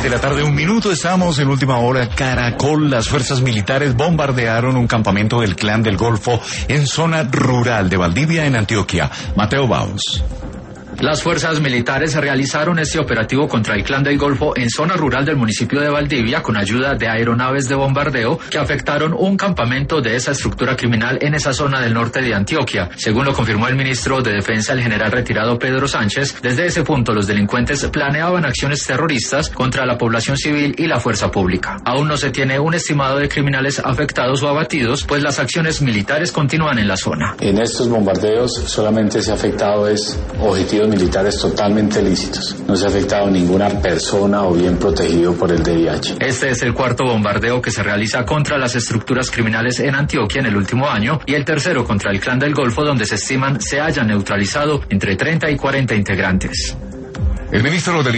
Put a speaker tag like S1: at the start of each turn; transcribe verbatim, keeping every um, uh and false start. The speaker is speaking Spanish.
S1: de la tarde, un minuto, estamos en última hora. Caracol, las fuerzas militares bombardearon un campamento del Clan del Golfo en zona rural de Valdivia, en Antioquia. Mateo Baus.
S2: Las fuerzas militares realizaron este operativo contra el Clan del Golfo en zona rural del municipio de Valdivia con ayuda de aeronaves de bombardeo que afectaron un campamento de esa estructura criminal en esa zona del norte de Antioquia. Según lo confirmó el ministro de Defensa, el general retirado Pedro Sánchez, desde ese punto los delincuentes planeaban acciones terroristas contra la población civil y la fuerza pública. Aún no se tiene un estimado de criminales afectados o abatidos, pues las acciones militares continúan en la zona.
S3: En estos bombardeos solamente se ha afectado es objetivos militares totalmente lícitos. No se ha afectado ninguna persona o bien protegido por el D I H.
S2: Este es el cuarto bombardeo que se realiza contra las estructuras criminales en Antioquia en el último año y el tercero contra el Clan del Golfo, donde se estiman se hayan neutralizado entre treinta y cuarenta integrantes.
S1: El ministro del